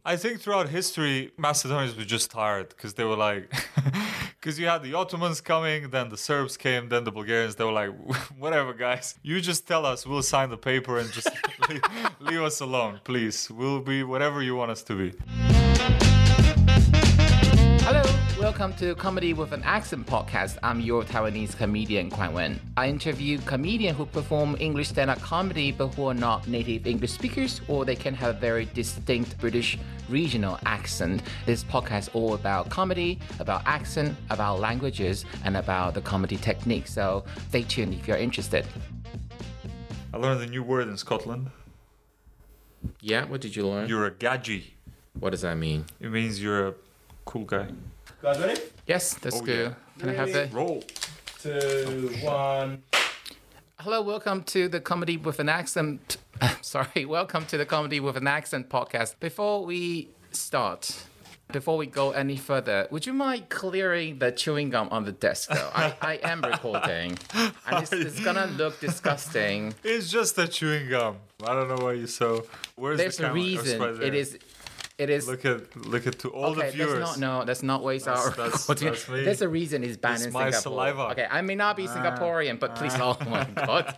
I think throughout history, Macedonians were just tired because they were like, because you had the Ottomans coming, then the Serbs came, then the Bulgarians. They were like, whatever, guys. You just tell us, we'll sign the paper and just leave us alone, please. We'll be whatever you want us to be. Hello, welcome to Comedy with an Accent podcast. I'm your Taiwanese comedian, Kuan Wen. I interview comedians who perform English stand-up comedy but who are not native English speakers, or they can have a very distinct British regional accent. This podcast is all about comedy, about accent, about languages, and about the comedy technique. So stay tuned if you're interested. I learned a new word in Scotland. Yeah, what did you learn? You're a gadgie. What does that mean? It means you're a cool guy. Guys ready? Yes, that's good. Yeah. Can I have the... Roll. 2, 1. Hello, welcome to the Comedy with an Accent. Welcome to the Comedy with an Accent podcast. Before we go any further, would you mind clearing the chewing gum on the desk, though? I am recording, and it's gonna look disgusting. It's just a chewing gum. I don't know why you're so. Where's There's the a camera? reason. Right there. It is. Look at to all the viewers. That's not waste our recording. That's me. There's a reason it's banned in It's my Singapore. saliva. Okay, I may not be Singaporean, but please, oh my God.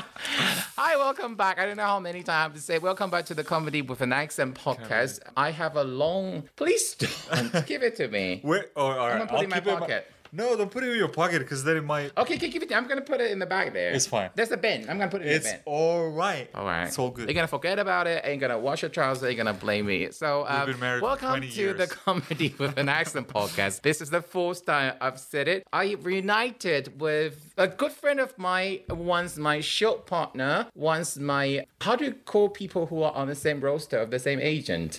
Hi, welcome back. I don't know how many times I have to say welcome back to the Comedy with an Accent podcast. I have a long. Please don't give it to me. Wait, all right. I'm gonna put it in my pocket. No, don't put it in your pocket because then it might. Okay, give it. I'm gonna put it in the bag there. It's fine. There's a bin. I'm gonna put it in It's the bin. all right. All right. It's all good. You're gonna forget about it, and you're gonna wash your trousers, and you're gonna blame me. So, We've been married for welcome 20 to years. the Comedy with an Accent podcast. This is the fourth time I've said it. I reunited with a good friend of mine, once my show partner, once my, how do you call people who are on the same roster of the same agent?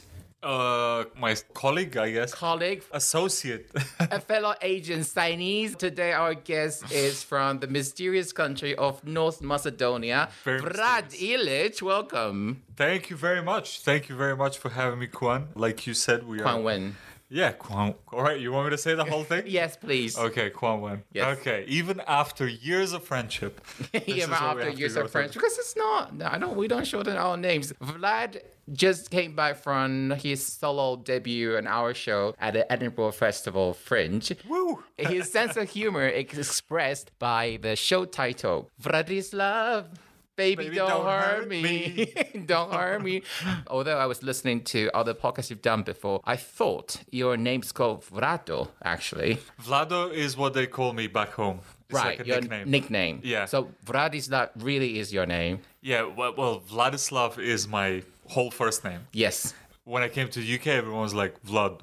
My colleague, I guess. Colleague, Associate. a fellow agent, Chinese. Today, our guest is from the mysterious country of North Macedonia. Very Vlad Ilic, welcome. Thank you very much. Thank you very much for having me, Kwan. Like you said, we Kuan are. Wen. Yeah, Kwan. All right, you want me to say the whole thing? Yes, please. Okay, Kwan Wen. Yes. Okay, even after years of friendship. Yeah, is but what we after have to years go of friends, because it's not. We don't shorten our names. Vlad just came back from his solo debut on our show at the Edinburgh Festival Fringe. Woo! His sense of humor is expressed by the show title, Vladislav. Baby, don't hurt me. Don't hurt me. Although I was listening to other podcasts you've done before, I thought your name's called Vlado, actually. Vlado is what they call me back home. It's Right, like a your nickname. Yeah. So Vladislav really is your name. Yeah, well, Vladislav is my whole first name. Yes. When I came to the UK, everyone was like, Vlad,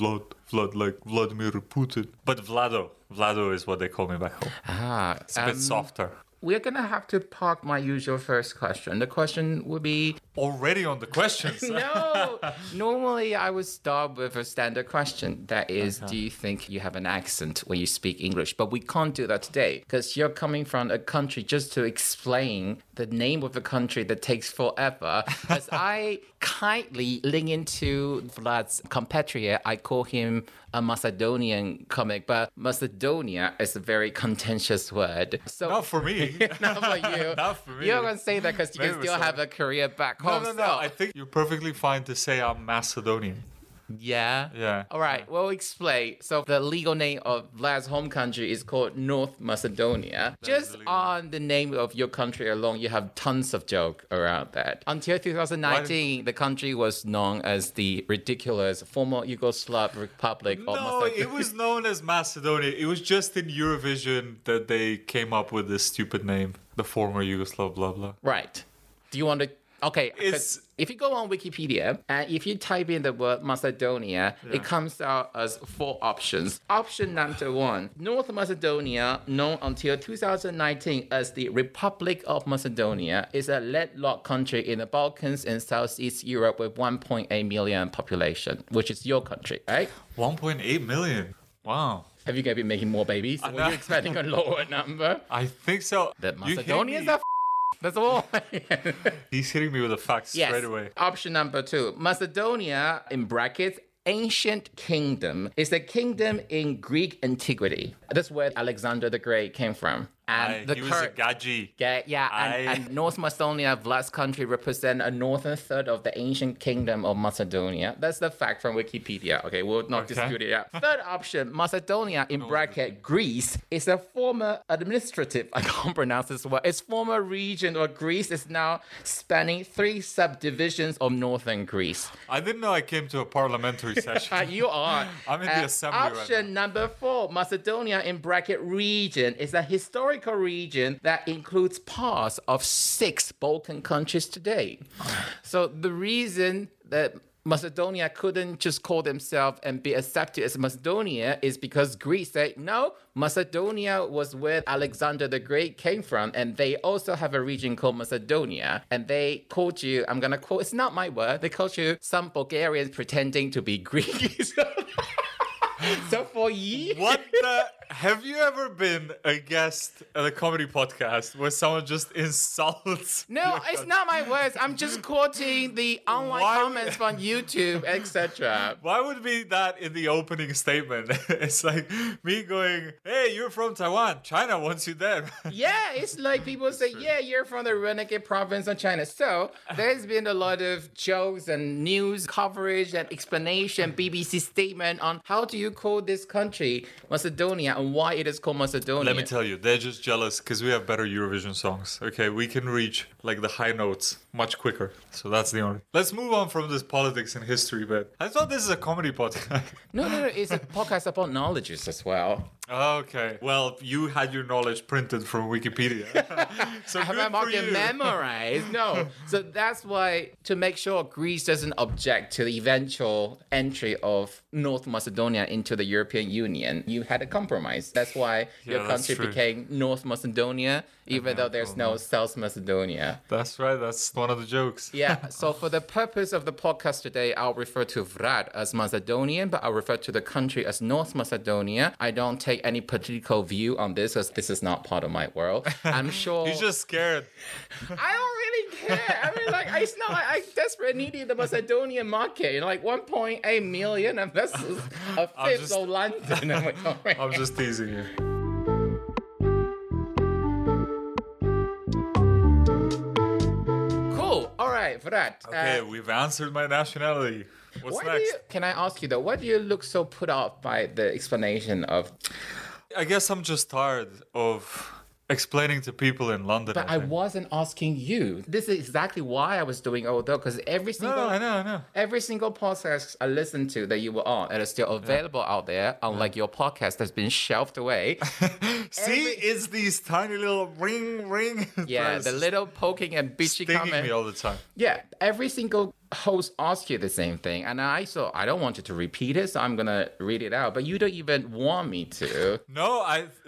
like Vladimir Putin. But Vlado is what they call me back home. It's a bit softer. We're going to have to park my usual first question. The question would be... Already on the questions. No! Normally, I would start with a standard question. That is, do you think you have an accent when you speak English? But we can't do that today because you're coming from a country just to explain the name of the country that takes forever. As I kindly link into Vlad's compatriot, I call him a Macedonian comic, but Macedonia is a very contentious word. So Not for me. not for you. Not for me. You're going to say that because you can Maybe still so. have a career back No, home. no. So- I think you're perfectly fine to say I'm Macedonian. Yeah? Yeah. All right, well, explain. So the legal name of Vlad's home country is called North Macedonia. Just the legal on the name of your country alone, you have tons of joke around that. Until 2019, the country was known as the ridiculous former Yugoslav Republic of No, Macedonia. it was known as Macedonia. It was just in Eurovision that they came up with this stupid name. The former Yugoslav, blah, blah. Right. Do you want to... Okay, 'cause It's- if you go on Wikipedia and if you type in the word Macedonia, it comes out as 4 options. Option number 1, North Macedonia, known until 2019 as the Republic of Macedonia, is a landlocked country in the Balkans and Southeast Europe with 1.8 million population, which is your country, right? 1.8 million. Wow. Have you guys been making more babies? Were you expecting a lower number? I think so. That You hit Macedonians me- are that's all. He's hitting me with the facts Yes. straight away. Option number 2. Macedonia, in brackets, ancient kingdom, is a kingdom in Greek antiquity. That's where Alexander the Great came from. And he was a gaji. And North Macedonia, Vlad's country, represent a northern third of the ancient kingdom of Macedonia. That's the fact from Wikipedia. Okay, we'll not dispute it yet. Third option, Macedonia, in bracket, Greece, is a former administrative, I can't pronounce this word, it's former region of Greece is now spanning 3 subdivisions of northern Greece. I didn't know I came to a parliamentary session. You are. I'm in the assembly right Option now. number 4, Macedonia, in bracket, region, is a historical region that includes parts of 6 Balkan countries today. So the reason that Macedonia couldn't just call themselves and be accepted as Macedonia is because Greece said, no, Macedonia was where Alexander the Great came from, and they also have a region called Macedonia. And they called you, I'm going to quote, it's not my word, they called you some Bulgarians pretending to be Greeks. So for years... What the... Have you ever been a guest at a comedy podcast where someone just insults? No, it's not my words. I'm just quoting the online comments on YouTube, etc. Why would be that in the opening statement? It's like me going, hey, you're from Taiwan. China wants you dead. Yeah, it's like people say, yeah, you're from the renegade province of China. So there's been a lot of jokes and news coverage and explanation, BBC statement on how do you call this country Macedonia and why it is called Macedonia. Let me tell you, they're just jealous because we have better Eurovision songs. Okay, we can reach like the high notes much quicker. So that's the only. Let's move on from this politics and history bit. I thought this is a comedy podcast. No, it's a podcast about knowledges as well. Okay. Well, you had your knowledge printed from Wikipedia. So I have good my for you. market memorized. No. So that's why, to make sure Greece doesn't object to the eventual entry of North Macedonia into the European Union, you had a compromise. That's why your that's country true. became North Macedonia, even though there's no South Macedonia. That's right. That's one of the jokes. Yeah, so for the purpose of the podcast today, I'll refer to Vlad as Macedonian, but I'll refer to the country as North Macedonia. I don't take any political view on this, as this is not part of my world. I'm sure... He's just scared. I don't really care. I mean, like, it's not like I desperately needed the Macedonian market. You know, like 1.8 million, and that's a fifth of London. I'm like, all right. I'm just teasing you. Cool. All right, Vlad. Okay, we've answered my nationality. What's next? Can I ask you though, why do you look so put off by the explanation of... I guess I'm just tired of explaining to people in London. But I think. wasn't asking you. This is exactly why I was doing although, because every single No, I know. every single podcast I listened to that you were on and is still available out there, unlike your podcast that's been shelved away. See, it's these tiny little ring. Yeah, the little poking and bitchy stinging comment. me all the time. Yeah, every single host asks you the same thing, and I don't want you to repeat it, so I'm gonna read it out. But you don't even want me to. No,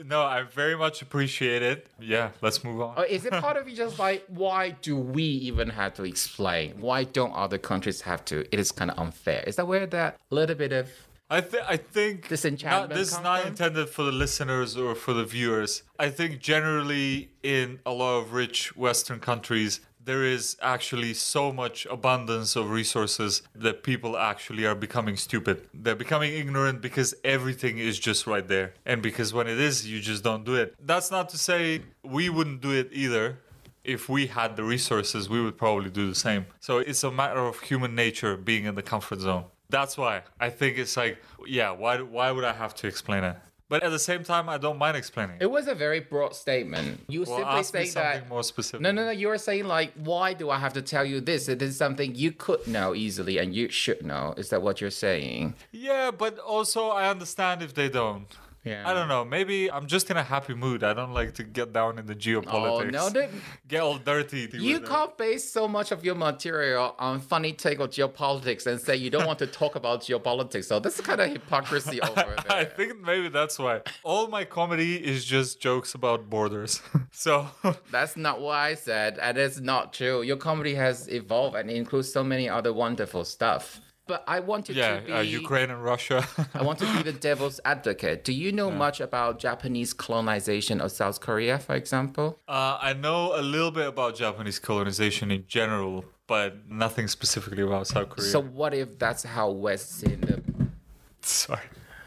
I very much appreciate it. Yeah, let's move on. Or is it part of you just like, why do we even have to explain? Why don't other countries have to? It is kind of unfair. Is that where that little bit of I think disenchantment this is come not from? intended for the listeners or for the viewers. I think generally in a lot of rich Western countries, there is actually so much abundance of resources that people actually are becoming stupid. They're becoming ignorant because everything is just right there. And because when it is, you just don't do it. That's not to say we wouldn't do it either. If we had the resources, we would probably do the same. So it's a matter of human nature being in the comfort zone. That's why I think it's like, yeah, why would I have to explain it? But at the same time, I don't mind explaining. It was a very broad statement. You Well, simply ask me say something that. more specific. No. You were saying like, why do I have to tell you this? It is something you could know easily and you should know. Is that what you're saying? Yeah, but also I understand if they don't. Yeah. I don't know. Maybe I'm just in a happy mood. I don't like to get down in the geopolitics. Oh no, Get all dirty. you can't base so much of your material on funny take of geopolitics and say you don't want to talk about geopolitics. So this is kind of hypocrisy over there. I think maybe that's why. All my comedy is just jokes about borders. So That's not what I said, and it's not true. Your comedy has evolved and includes so many other wonderful stuff. But I wanted to be... Ukraine and Russia. I want to be the devil's advocate. Do you know much about Japanese colonization of South Korea, for example? I know a little bit about Japanese colonization in general, but nothing specifically about South Korea. So what if that's how West seen the... Sorry.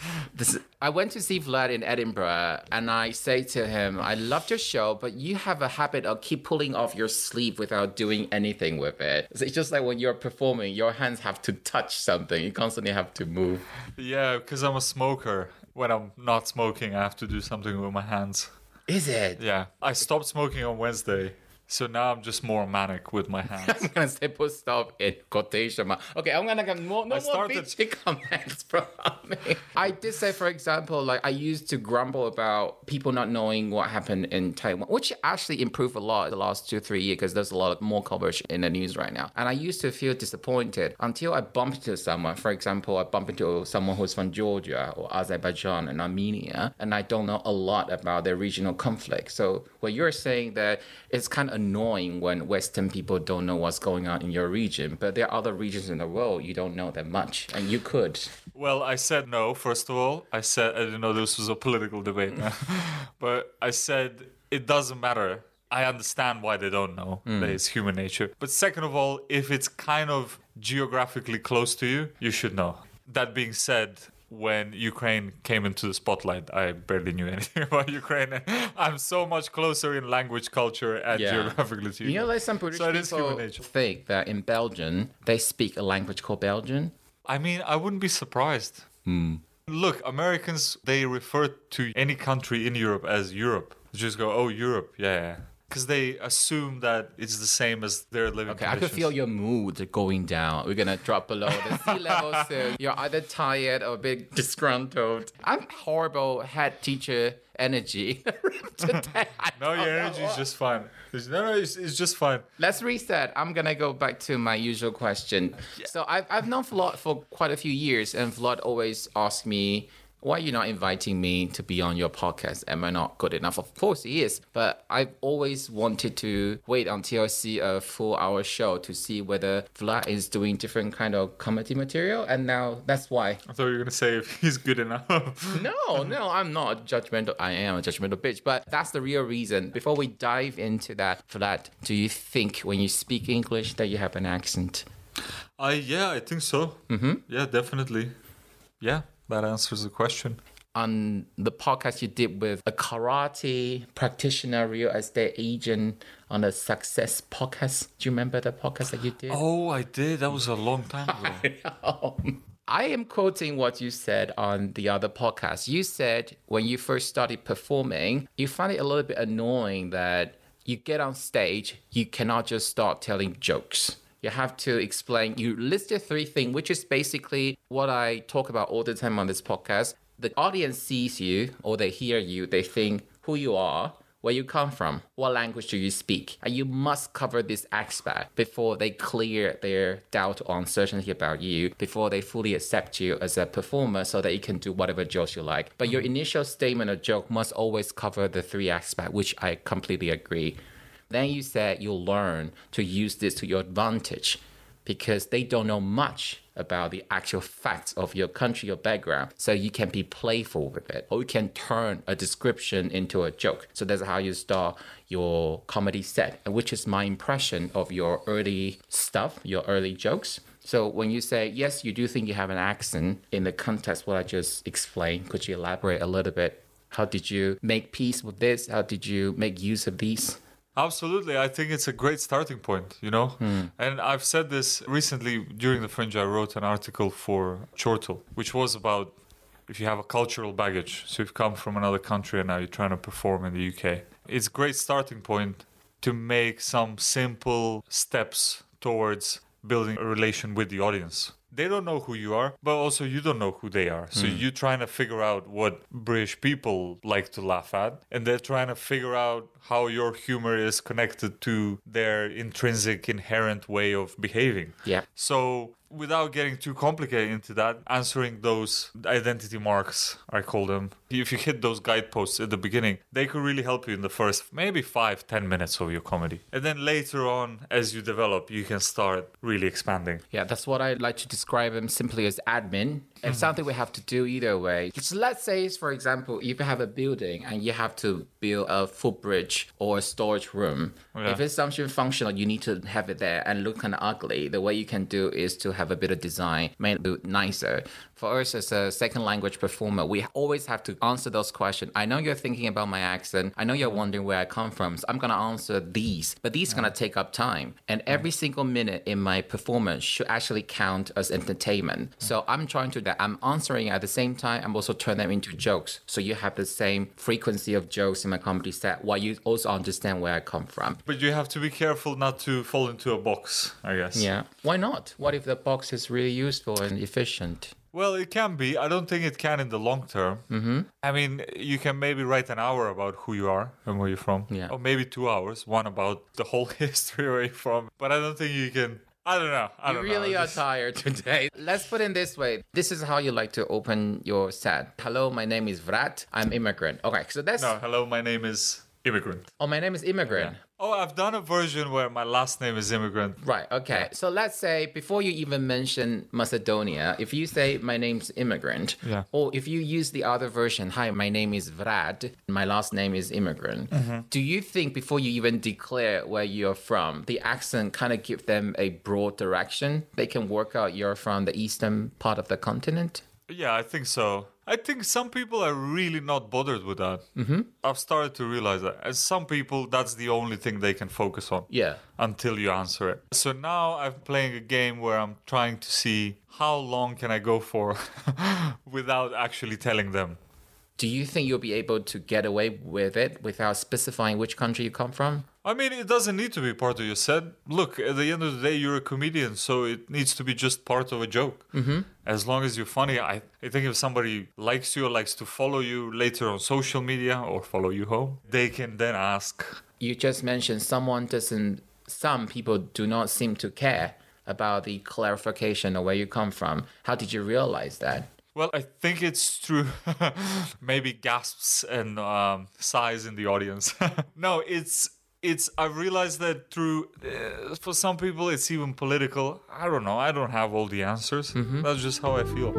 I went to see Vlad in Edinburgh, and I say to him, I loved your show, but you have a habit of keep pulling off your sleeve without doing anything with it. So it's just like when you're performing, your hands have to touch something. You constantly have to move. Yeah, because I'm a smoker. When I'm not smoking, I have to do something with my hands. Is it? Yeah. I stopped smoking on Wednesday. So now I'm just more manic with my hands. I'm gonna say put stop in quotation mark. Okay, I'm gonna get more bitchy comments from me. I did say, for example, like I used to grumble about people not knowing what happened in Taiwan, which actually improved a lot the last 2-3 years because there's a lot more coverage in the news right now. And I used to feel disappointed until I bumped into someone. For example, I bumped into someone who's from Georgia or Azerbaijan and Armenia, and I don't know a lot about their regional conflict. So what you're saying that it's kind of annoying when Western people don't know what's going on in your region, but there are other regions in the world you don't know that much, and you could. Well, I said no, first of all. I said I didn't know this was a political debate. But I said it doesn't matter. I understand why they don't know. That is human nature. But second of all, if it's kind of geographically close to you, you should know. That being said, when Ukraine came into the spotlight, I barely knew anything about Ukraine. And I'm so much closer in language, culture, and geographically to you. You know, like some British people think that in Belgium, they speak a language called Belgian. I mean, I wouldn't be surprised. Look, Americans, they refer to any country in Europe as Europe. They just go, oh, Europe, yeah. Because they assume that it's the same as their living conditions. I could feel your mood going down. We're going to drop below the sea level soon. You're either tired or a bit disgruntled. I'm horrible head teacher energy today. No, your energy is just fine. It's just fine. Let's reset. I'm going to go back to my usual question. Yeah. So I've known Vlad for quite a few years, and Vlad always asks me, why are you not inviting me to be on your podcast? Am I not good enough? Of course he is. But I've always wanted to wait until I see a full-hour show to see whether Vlad is doing different kind of comedy material. And now that's why. I thought you were going to say if he's good enough. No, I'm not judgmental. I am a judgmental bitch. But that's the real reason. Before we dive into that, Vlad, do you think when you speak English that you have an accent? Yeah, I think so. Yeah, definitely. Yeah. That answers the question. On the podcast you did with a karate practitioner, real estate agent on a Success podcast. Do you remember the podcast that you did? Oh, I did. That was a long time ago. I am quoting what you said on the other podcast. You said when you first started performing, you find it a little bit annoying that you get on stage, you cannot just start telling jokes. You have to explain. You listed 3 things, which is basically what I talk about all the time on this podcast. The audience sees you or they hear you. They think who you are, where you come from, what language do you speak. And you must cover this aspect before they clear their doubt or uncertainty about you, before they fully accept you as a performer so that you can do whatever jokes you like. But your initial statement or joke must always cover the 3 aspects, which I completely agree. Then you said you'll learn to use this to your advantage because they don't know much about the actual facts of your country or background. So you can be playful with it, or you can turn a description into a joke. So that's how you start your comedy set, which is my impression of your early stuff, your early jokes. So when you say, yes, you do think you have an accent in the context what I just explained, could you elaborate a little bit? How did you make peace with this? How did you make use of these? Absolutely. I think it's a great starting point, you know? And I've said this recently during the Fringe. I wrote an article for Chortle, which was about if you have a cultural baggage. So you've come from another country and now you're trying to perform in the UK. It's a great starting point to make some simple steps towards building a relation with the audience. They don't know who you are, but also you don't know who they are. So you're trying to figure out what British people like to laugh at, and they're trying to figure out how your humor is connected to their intrinsic, inherent way of behaving. Yeah. So without getting too complicated into that, answering those identity marks, I call them, if you hit those guideposts at the beginning, they could really help you in the first maybe 5-10 minutes of your comedy. And then later on, as you develop, you can start really expanding. Yeah, that's what I like to describe them simply as admin. It's something we have to do either way. Just let's say, for example, if you have a building and you have to build a footbridge or a storage room, if it's something functional, you need to have it there and look kind of ugly. The way you can do is to have a bit of design, made a bit nicer. For us as a second language performer, we always have to answer those questions. I know you're thinking about my accent. I know you're wondering where I come from. So I'm going to answer these, but these are going to take up time. And every single minute in my performance should actually count as entertainment. So I'm trying to that. I'm answering at the same time. I'm also turning them into jokes. So you have the same frequency of jokes in my comedy set while you also understand where I come from. But you have to be careful not to fall into a box, I guess. Yeah. Why not? What if the box is really useful and efficient? Well, it can be. I don't think it can in the long term. Mm-hmm. I mean, you can maybe write an hour about who you are and where you're from. Yeah. Or maybe 2 hours, one about the whole history where you're from. But I don't think you can... I don't know. You really are tired today. Let's put it this way. This is how you like to open your set. Hello, my name is Vrat. I'm immigrant. Okay, so that's... No, hello, my name is Immigrant. Oh, my name is Immigrant. Yeah. Oh, I've done a version where my last name is Immigrant. Right, okay. Yeah. So let's say before you even mention Macedonia, if you say my name's Immigrant, or if you use the other version, hi, my name is Vrad, my last name is Immigrant, do you think before you even declare where you're from, the accent kind of give them a broad direction? They can work out you're from the eastern part of the continent? Yeah, I think so. I think some people are really not bothered with that. Mm-hmm. I've started to realize that. And some people, that's the only thing they can focus on. Yeah. Until you answer it. So now I'm playing a game where I'm trying to see how long can I go for without actually telling them. Do you think you'll be able to get away with it without specifying which country you come from? I mean, it doesn't need to be part of your set. Look, at the end of the day, you're a comedian, so it needs to be just part of a joke. Mm-hmm. As long as you're funny, I think if somebody likes you or likes to follow you later on social media or follow you home, they can then ask. You just mentioned some people do not seem to care about the clarification of where you come from. How did you realize that? Well, I think it's through maybe gasps and sighs in the audience. No, it's I've realized that through, for some people, it's even political. I don't know. I don't have all the answers. Mm-hmm. That's just how I feel.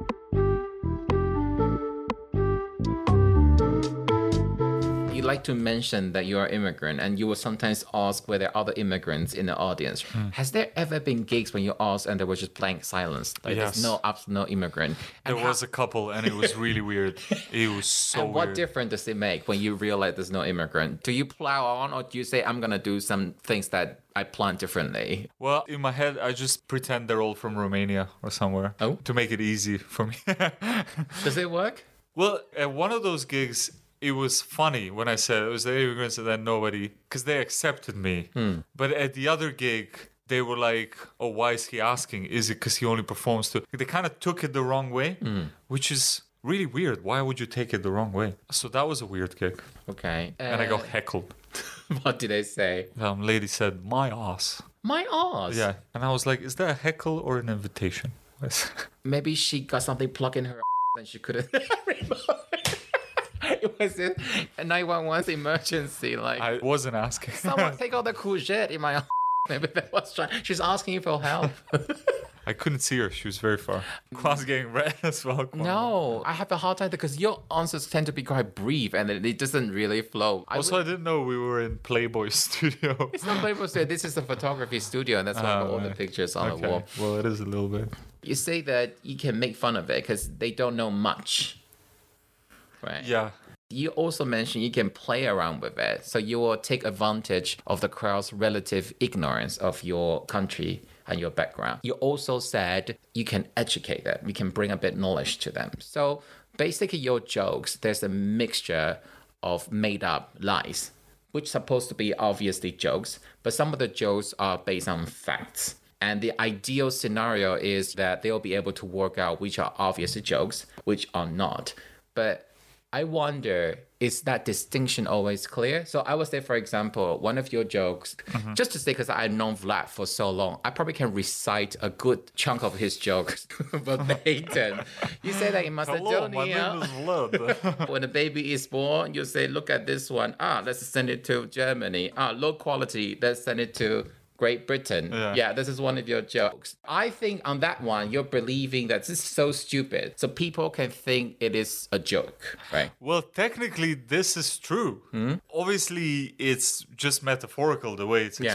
You like to mention that you are immigrant, and you will sometimes ask whether there are other immigrants in the audience. Has there ever been gigs when you asked and there was just blank silence? Like yes. There's no immigrant. And there was a couple, and it was really weird. It was so and what weird. difference does it make when you realize there's no immigrant? Do you plow on, or do you say, I'm going to do some things that I plan differently? Well, in my head, I just pretend they're all from Romania or somewhere. Oh? To make it easy for me. Does it work? Well, at one of those gigs, it was funny when I said it was the immigrants and then nobody, because they accepted me. But at the other gig, they were like, oh, why is he asking? Is it because he only performs to... They kind of took it the wrong way, which is really weird. Why would you take it the wrong way? So that was a weird gig. Okay. And I got heckled. What did they say? Lady said, my ass. My ass? Yeah. And I was like, is that a heckle or an invitation? Maybe she got something plugged in her ass and she couldn't remove it. It was a 911's emergency. Like, I wasn't asking. Someone take out the courgette in my ass. Maybe that was trying. She's asking you for help. I couldn't see her. She was very far. Kwan's getting red as well. No, I have a hard time because your answers tend to be quite brief and it doesn't really flow. I didn't know we were in Playboy Studio. It's not Playboy Studio. This is a photography studio, and that's why all the pictures on the wall. Well, it is a little bit. You say that you can make fun of it because they don't know much. Right. Yeah. You also mentioned you can play around with it. So you will take advantage of the crowd's relative ignorance of your country and your background. You also said you can educate them. You can bring a bit knowledge to them. So basically your jokes, there's a mixture of made up lies, which are supposed to be obviously jokes, but some of the jokes are based on facts. And the ideal scenario is that they'll be able to work out which are obviously jokes, which are not. But I wonder, is that distinction always clear? So I would say, for example, one of your jokes, just to say, because I've known Vlad for so long, I probably can recite a good chunk of his jokes verbatim. You say that in Macedonia, hello, my name is Vlad. When a baby is born, you say, look at this one. Let's send it to Germany. Low quality, let's send it to Great Britain. Yeah, this is one of your jokes. I think on that one, you're believing that this is so stupid, so people can think it is a joke, right? Well, technically, this is true. Obviously, it's just metaphorical the way it's explained.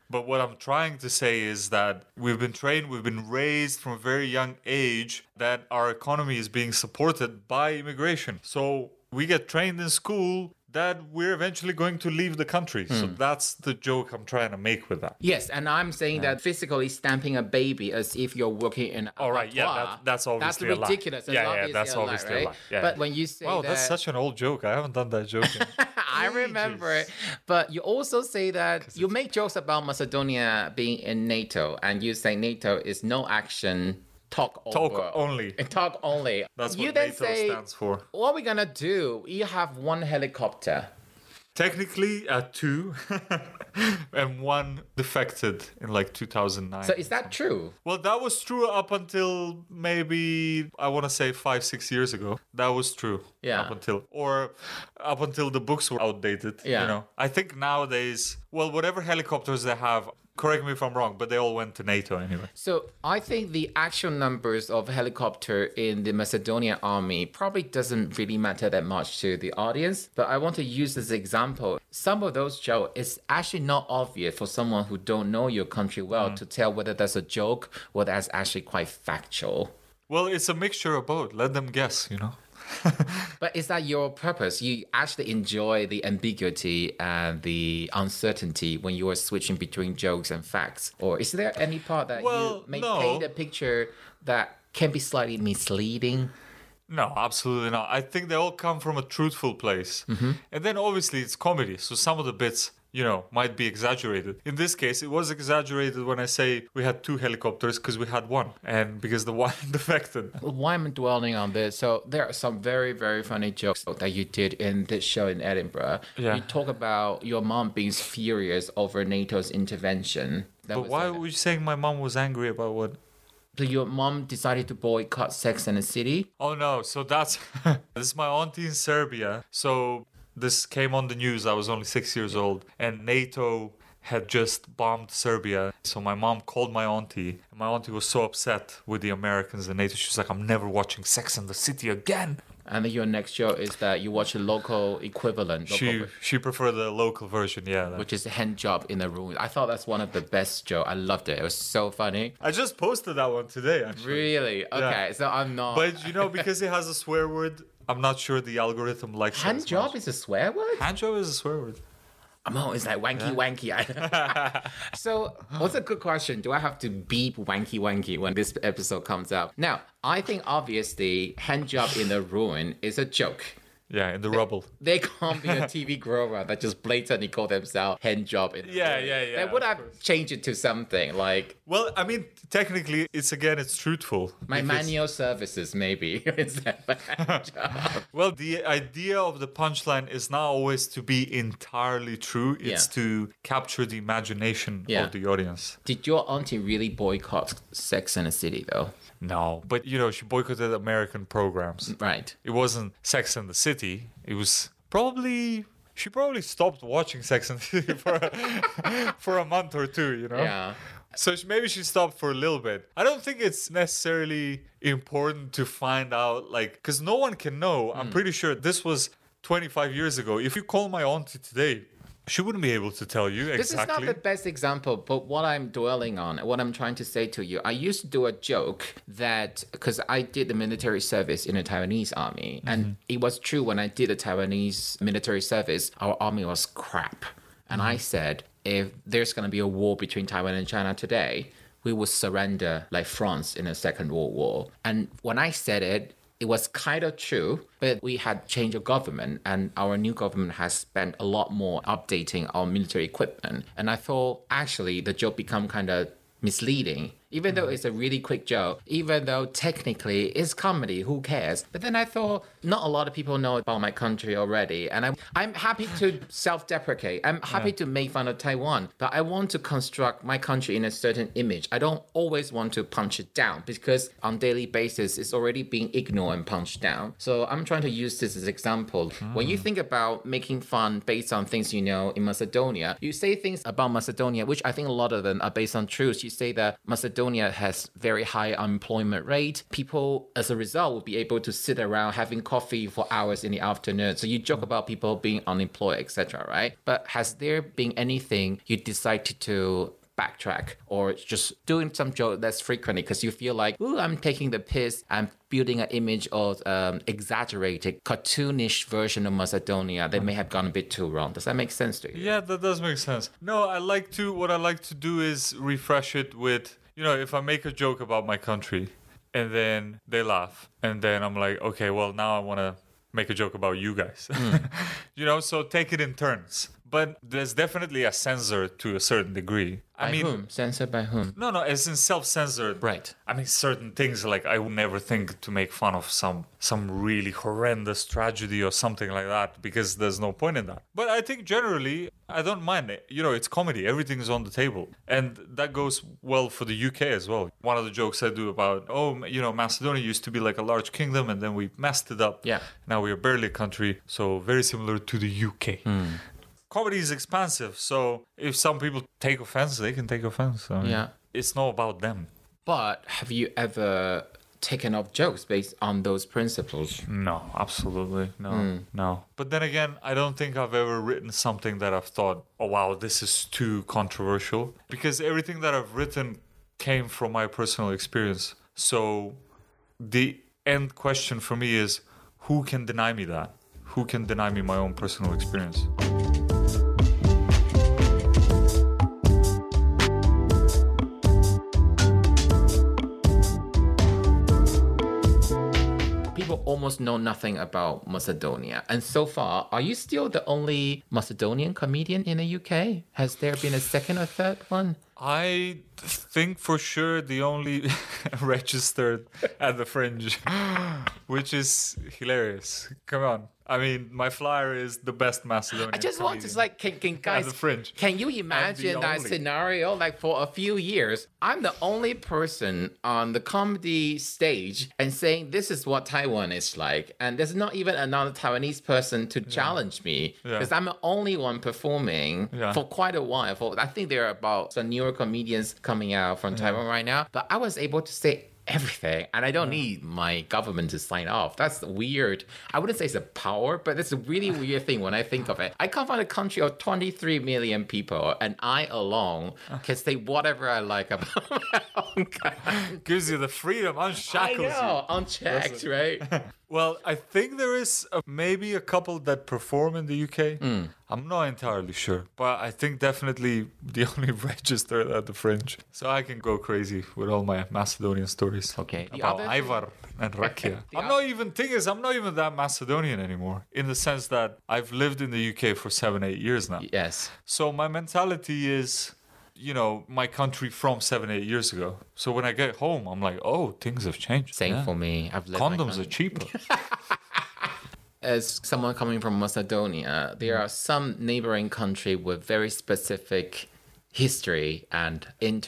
But what I'm trying to say is that we've been trained, we've been raised from a very young age that our economy is being supported by immigration. So we get trained in school that we're eventually going to leave the country. So that's the joke I'm trying to make with that. Yes, and I'm saying that physically stamping a baby as if you're working in All right, yeah, that's obviously a lie. ridiculous. It's Yeah, that's obviously a right? lie. Yeah, but yeah. when you say Wow, that, that's such an old joke. I haven't done that joke in I remember it. But you also say that you make jokes about Macedonia being in NATO, and you say NATO is no action. Talk only. Talk only. That's you what then NATO say, stands for. what are we gonna do? You have one helicopter. Technically, 2, and 1 defected in like 2009. So is that true? Well, that was true up until maybe, I want to say 5-6 years ago. That was true. Yeah. Up until the books were outdated. Yeah. You know, I think nowadays, well, whatever helicopters they have, correct me if I'm wrong, but they all went to NATO anyway. So I think the actual numbers of helicopter in the Macedonian army probably doesn't really matter that much to the audience. But I want to use this example. Some of those jokes is actually not obvious for someone who don't know your country well to tell whether that's a joke or that's actually quite factual. Well, it's a mixture of both. Let them guess, you know. But is that your purpose? You actually enjoy the ambiguity and the uncertainty when you are switching between jokes and facts? Or is there any part that you may paint a picture that can be slightly misleading? No, absolutely not. I think they all come from a truthful place. And then obviously it's comedy. So some of the bits, you know, might be exaggerated. In this case, it was exaggerated when I say we had 2 helicopters because we had 1 and because the 1 defected. Why am I dwelling on this? So there are some very, very funny jokes that you did in this show in Edinburgh. Yeah. You talk about your mom being furious over NATO's intervention. But why were you saying my mom was angry about what? So your mom decided to boycott Sex and the City? Oh no, so that's this is my auntie in Serbia. So this came on the news. I was only 6 years old, and NATO had just bombed Serbia. So my mom called my auntie, and my auntie was so upset with the Americans and NATO. She was like, "I'm never watching Sex and the City again." And then your next joke is that you watch a local equivalent. She preferred the local version, yeah. Which is a hand job in the room. I thought that's one of the best jokes. I loved it. It was so funny. I just posted that one today, actually. Really? Okay, so I'm not. But you know, because it has a swear word, I'm not sure the algorithm likes it. Hand job is a swear word? Hand job is a swear word. Oh, it's like wanky. So, what's a good question? Do I have to beep wanky when this episode comes out? Now, I think obviously hand job in the ruin is a joke. Yeah, in the rubble. They can't be a TV grower that just blatantly call themselves hand job in the ruin. They would have changed it to something like... Well, I mean, technically, it's truthful. My manual services, maybe. Instead of hand job. Well, the idea of the punchline is not always to be entirely true. It's to capture the imagination of the audience. Did your auntie really boycott Sex and the City, though? No, but you know, she boycotted American programs. Right. It wasn't Sex and the City. It was she probably stopped watching Sex and the City for a month or 2, you know? Yeah. So maybe she stopped for a little bit. I don't think it's necessarily important to find out, like, because no one can know. I'm pretty sure this was 25 years ago. If you call my auntie today, she wouldn't be able to tell you exactly. This is not the best example, but what I'm dwelling on, what I'm trying to say to you, I used to do a joke that, because I did the military service in the Taiwanese army, and it was true when I did the Taiwanese military service, our army was crap. And I said, if there's going to be a war between Taiwan and China today, we will surrender like France in the Second World War. And when I said it, it was kind of true, but we had changed of government and our new government has spent a lot more updating our military equipment. And I thought actually the joke become kind of misleading. Even though it's a really quick joke, even though technically it's comedy, who cares? But then I thought, not a lot of people know about my country already. And I'm happy to self-deprecate. I'm happy to make fun of Taiwan. But I want to construct my country in a certain image. I don't always want to punch it down because on daily basis, it's already being ignored and punched down. So I'm trying to use this as an example. When you think about making fun based on things you know in Macedonia, you say things about Macedonia, which I think a lot of them are based on truths. You say that Macedonia Macedonia has very high unemployment rate. People, as a result, will be able to sit around having coffee for hours in the afternoon. So you joke about people being unemployed, etc., right? But has there been anything you decided to backtrack or just doing some joke less frequently because you feel like, ooh, I'm taking the piss, I'm building an image of exaggerated, cartoonish version of Macedonia that may have gone a bit too wrong. Does that make sense to you? Yeah, that does make sense. No, what I like to do is refresh it with, if I make a joke about my country and then they laugh and then I'm like, okay, well, now I want to make a joke about you guys. So take it in turns. But there's definitely a censor to a certain degree. By whom? Censored by whom? No, as in self-censored. Right. I mean, certain things, like I would never think to make fun of some really horrendous tragedy or something like that, because there's no point in that. But I think generally, I don't mind it. It's comedy. Everything's on the table. And that goes well for the UK as well. One of the jokes I do about, Macedonia used to be like a large kingdom and then we messed it up. Yeah. Now we are barely a country. So very similar to the UK. Comedy is expansive, so if some people take offense, they can take offense. Yeah. It's not about them. But have you ever taken up jokes based on those principles? No, absolutely. No. But then again, I don't think I've ever written something that I've thought, oh, wow, this is too controversial. Because everything that I've written came from my personal experience. So the end question for me is, who can deny me that? Who can deny me my own personal experience? People almost know nothing about Macedonia. And so far, are you still the only Macedonian comedian in the UK? Has there been a second or third one? I think for sure the only registered at the Fringe, which is hilarious. Come on. I mean, my flyer is the best Macedonian. I just want to can guys, at the Fringe. Can you imagine that scenario? Like for a few years, I'm the only person on the comedy stage and saying this is what Taiwan is like, and there's not even another Taiwanese person to challenge me because I'm the only one performing for quite a while. I think there are about some newer comedians coming out from Taiwan right now, but I was able to say everything, and I don't need my government to sign off. That's weird. I wouldn't say it's a power, but it's a really weird thing when I think of it. I come from a country of 23 million people, and I alone can say whatever I like about my own country. Gives you the freedom, unshackles you. Unchecked, right? Well, I think there is maybe a couple that perform in the UK. I'm not entirely sure, but I think definitely the only registered at the Fringe. So I can go crazy with all my Macedonian stories. Okay. About Ivar and Rakia. I'm not even that Macedonian anymore, in the sense that I've lived in the UK for 7-8 years now. Yes. So my mentality is, my country from 7-8 years ago. So when I get home, I'm like, oh, things have changed. Same for me. I've lived Condoms are cheaper. As someone coming from Macedonia, there are some neighboring country with very specific history and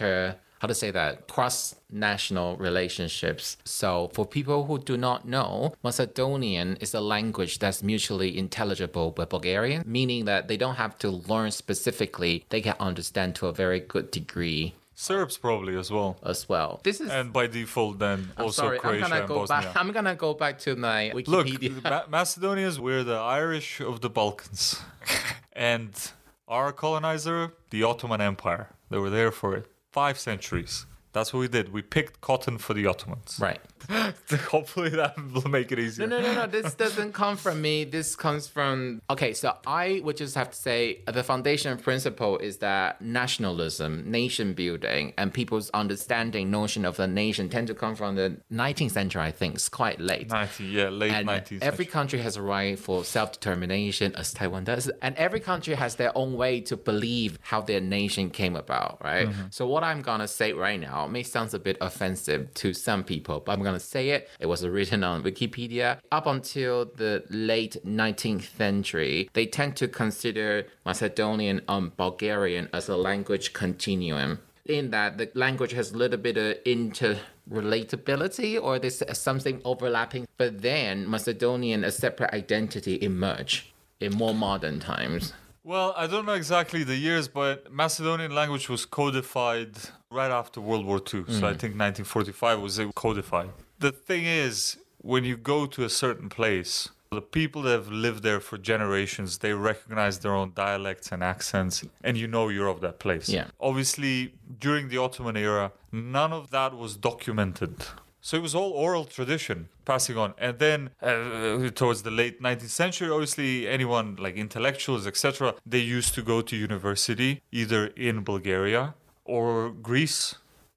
cross-national relationships. So for people who do not know, Macedonian is a language that's mutually intelligible with Bulgarian, meaning that they don't have to learn specifically. They can understand to a very good degree. Serbs probably as well. This is, and by default, then also Croatia and Bosnia. I'm gonna go back to my Wikipedia. Look, Macedonians, we're the Irish of the Balkans, and our colonizer, the Ottoman Empire. They were there for 5 centuries. That's what we did. We picked cotton for the Ottomans. Right. Hopefully that will make it easier. No. This doesn't come from me. This comes from... Okay, so I would just have to say the foundation principle is that nationalism, nation building, and people's understanding, notion of the nation tend to come from the 19th century, I think. It's quite late. Late 19th century. Every country has a right for self-determination, as Taiwan does. And every country has their own way to believe how their nation came about, right? Mm-hmm. So what I'm going to say right now may sound a bit offensive to some people, but I'm going to say it. It was written on Wikipedia. Up until the late 19th century, they tend to consider Macedonian and Bulgarian as a language continuum, in that the language has a little bit of interrelatability, or there's something overlapping, but then Macedonian, a separate identity, emerged in more modern times. Well, I don't know exactly the years, but Macedonian language was codified right after World War II. So I think 1945 was it codified. The thing is, when you go to a certain place, the people that have lived there for generations, they recognize their own dialects and accents, and you know you're of that place. Yeah. Obviously, during the Ottoman era, none of that was documented. So it was all oral tradition passing on. And then towards the late 19th century, obviously anyone like intellectuals, etc., they used to go to university either in Bulgaria or Greece.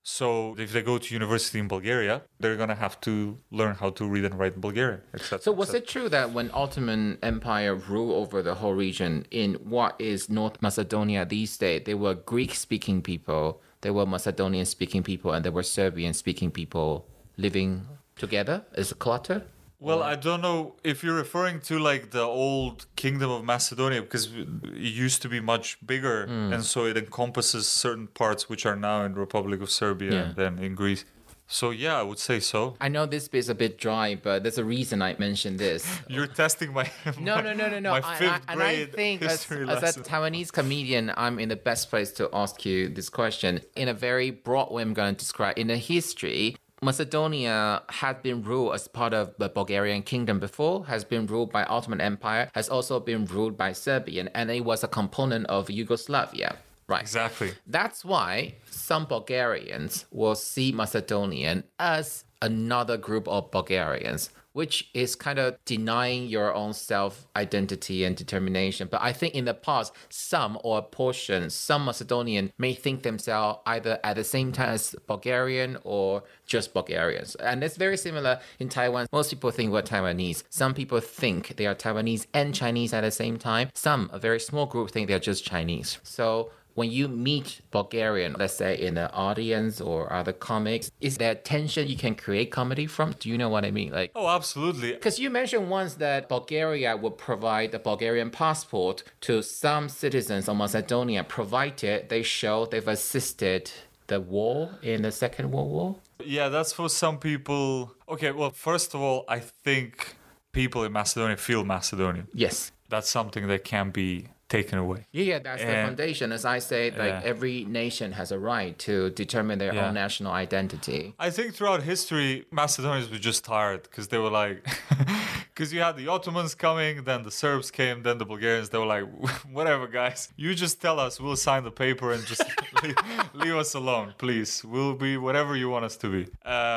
So if they go to university in Bulgaria, they're going to have to learn how to read and write Bulgarian, etc. So was it true that when Ottoman Empire ruled over the whole region in what is North Macedonia these days, there were Greek-speaking people, there were Macedonian-speaking people, and there were Serbian-speaking people living together as a clutter? Well, I don't know if you're referring to like the old Kingdom of Macedonia, because it used to be much bigger, and so it encompasses certain parts which are now in Republic of Serbia and then in Greece. So yeah, I would say so. I know this bit is a bit dry, but there's a reason I mentioned this. You're testing my No. my fifth And I grade think as history a lesson. Taiwanese comedian, I'm in the best place to ask you this question. In a very broad way, I'm going to describe. In the history, Macedonia had been ruled as part of the Bulgarian kingdom before, has been ruled by Ottoman Empire, has also been ruled by Serbia, and it was a component of Yugoslavia. Right. Exactly. That's why some Bulgarians will see Macedonian as another group of Bulgarians, which is kind of denying your own self-identity and determination. But I think in the past, some or a portion, some Macedonian may think themselves either at the same time as Bulgarian or just Bulgarians. And it's very similar in Taiwan. Most people think we're Taiwanese. Some people think they are Taiwanese and Chinese at the same time. Some, a very small group, think they're just Chinese. So when you meet Bulgarian, let's say in the audience or other comics, is there tension you can create comedy from? Do you know what I mean? Like, Oh, absolutely. because you mentioned once that Bulgaria would provide a Bulgarian passport to some citizens of Macedonia, provided they show they've assisted the war in the Second World War. Yeah, that's for some people. Okay, well, first of all, I think people in Macedonia feel Macedonian. Yes. That's something that can be taken away. Yeah, that's the And- foundation. As I say, like Yeah. every nation has a right to determine their Yeah. own national identity. I think throughout history, Macedonians were just tired because they were like, because you had the Ottomans coming, then the Serbs came, then the Bulgarians. They were like, whatever, guys, you just tell us, we'll sign the paper and just leave us alone, please. We'll be whatever you want us to be.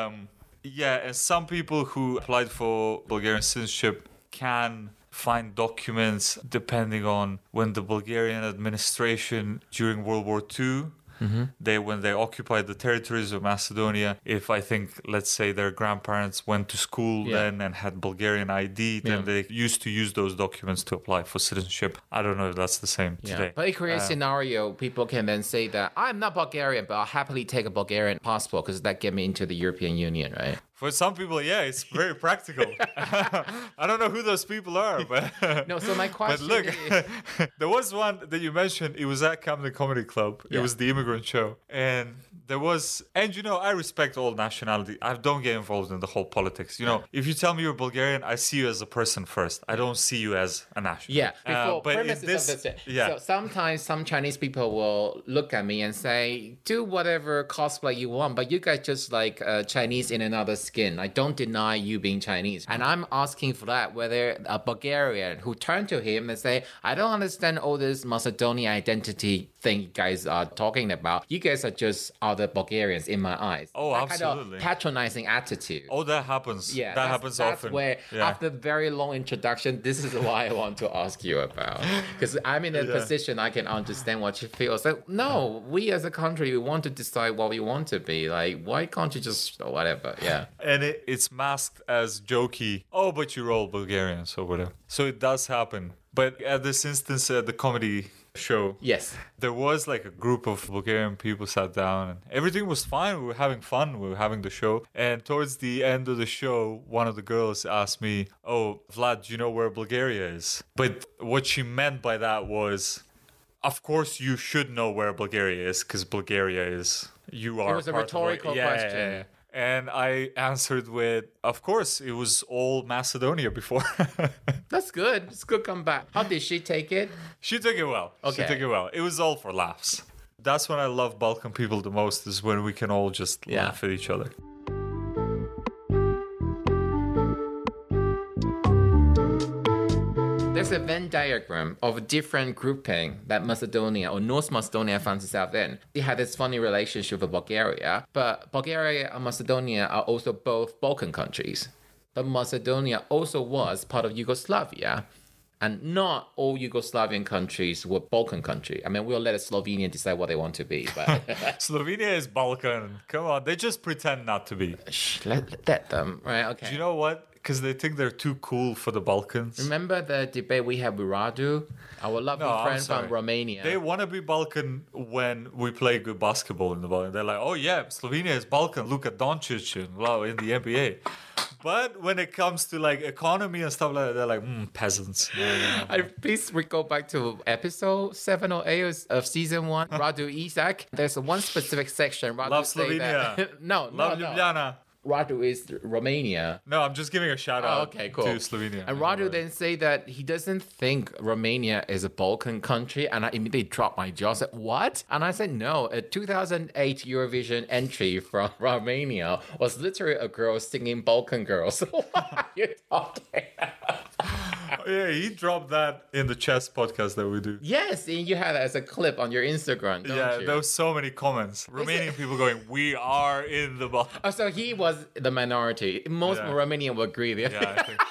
Yeah, and some people who applied for Bulgarian citizenship can find documents depending on when the Bulgarian administration during World War II, when they occupied the territories of Macedonia, if I think, let's say their grandparents went to school Yeah. then and had Bulgarian ID, then Yeah. they used to use those documents to apply for citizenship. I don't know if that's the same today. But it creates scenario people can then say that I'm not Bulgarian, but I'll happily take a Bulgarian passport because that get me into the European Union, right? For some people, yeah, it's very practical. I don't know who those people are, but No, so my but question look, is, there was one that you mentioned. It was at Camden Comedy Club. It Yeah. was the immigrant show, and there was, and you know, I respect all nationality. I don't get involved in the whole politics. You know, if you tell me you're Bulgarian, I see you as a person first. I don't see you as a national. yeah, before but in premises this, of this. yeah. So sometimes some Chinese people will look at me and say, do whatever cosplay you want, but you guys just like Chinese in another skin. I don't deny you being Chinese. And I'm asking for that, whether a Bulgarian who turned to him and say, I don't understand all this Macedonian identity thing you guys are talking about. You guys are just other Bulgarians in my eyes. Oh, That kind absolutely. of patronizing attitude. Oh, that happens. Yeah, that happens that's often. where Yeah. after very long introduction, this is why I want to ask you about, because I'm in a position I can understand what you feel. It's like, no, we as a country, we want to decide what we want to be. Like, why can't you just whatever? Yeah, And it's masked as jokey. Oh, but you're all Bulgarians or whatever. So it does happen. But at this instance, at the comedy show, yes, there was like a group of Bulgarian people sat down and everything was fine. We were having fun. We were having the show. And towards the end of the show, one of the girls asked me, oh, Vlad, do you know where Bulgaria is? But what she meant by that was, of course, you should know where Bulgaria is because Bulgaria is, you are was a part of rhetorical Yeah, question. yeah, yeah. And I answered with, of course, it was all Macedonia before. That's good. It's a good comeback. How did she take it? She took it well. Okay. She took it well. It was all for laughs. That's when I love Balkan people the most, is when we can all just laugh at each other. There's a Venn diagram of different grouping that Macedonia or North Macedonia finds itself in. They had this funny relationship with Bulgaria, but Bulgaria and Macedonia are also both Balkan countries. But Macedonia also was part of Yugoslavia. And not all Yugoslavian countries were Balkan countries. I mean, we'll let Slovenia decide what they want to be, but Slovenia is Balkan. Come on, they just pretend not to be. let them, right? Okay. Do you know what? Because they think they're too cool for the Balkans. Remember the debate we had with Radu, our lovely No, I'm friend sorry. from Romania? They want to be Balkan when we play good basketball in the Balkan. They're like, oh yeah, Slovenia is Balkan. Luka Doncic and wow in the NBA. But when it comes to like economy and stuff like that, they're like, peasants. Please go back to episode 7 or 8 of season 1, Radu Isak. There's one specific section. Radu Love say Slovenia. that, no. Love Ljubljana. Radu is Romania. No, I'm just giving a shout out Okay, cool. to Slovenia. And Radu then say that he doesn't think Romania is a Balkan country, and I immediately dropped my jaw. I said, what? And I said, no, a 2008 Eurovision entry from Romania was literally a girl singing Balkan Girls. What are you talking about? Yeah, he dropped that in the chess podcast that we do. Yes, and you had that as a clip on your Instagram, don't Yeah, you? there was so many comments. Romanian people going, we are in the Balkans. Oh, so he was the minority. Most Yeah. Romanian would agree. Yeah, I think.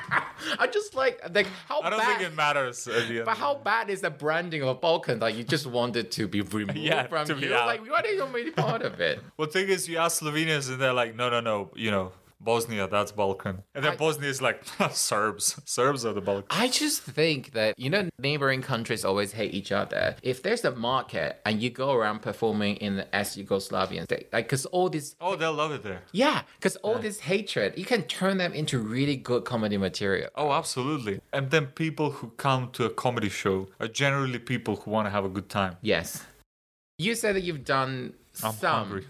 I just like how I don't bad. think it matters at the end. But how bad is the branding of Balkan? Like you just wanted to be removed Yeah, from to be you. out. Like why didn't you want to be part of it? Well, thing is, you ask Slovenians and they're like, no, you know, Bosnia, that's Balkan. And then Bosnia is like, Serbs. Serbs are the Balkans. I just think that, neighboring countries always hate each other. If there's a market and you go around performing in the ex-Yugoslavian state, like, because all this, Oh, they'll love it there. yeah, because all this hatred, you can turn them into really good comedy material. Oh, absolutely. And then people who come to a comedy show are generally people who want to have a good time. Yes. You said that you've done I'm some. hungry.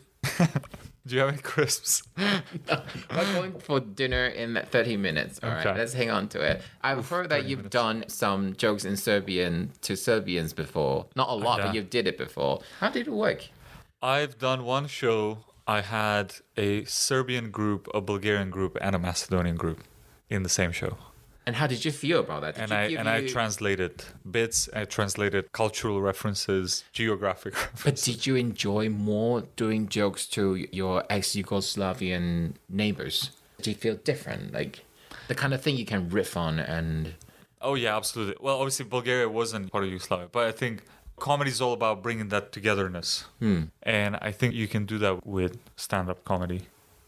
Do you have any crisps? We're going for dinner in 30 minutes. All right, Okay. let's hang on to it. I've heard that 30 you've minutes. done some jokes in Serbian to Serbians before. Not a lot, Yeah. but you did it before. How did it work? I've done one show. I had a Serbian group, a Bulgarian group, and a Macedonian group in the same show. And how did you feel about that? Did I translated bits, I translated cultural references, geographic But references. did you enjoy more doing jokes to your ex-Yugoslavian neighbors? Do you feel different? Like the kind of thing you can riff on and... Oh yeah, absolutely. Well, obviously Bulgaria wasn't part of Yugoslavia, but I think comedy is all about bringing that togetherness. And I think you can do that with stand-up comedy.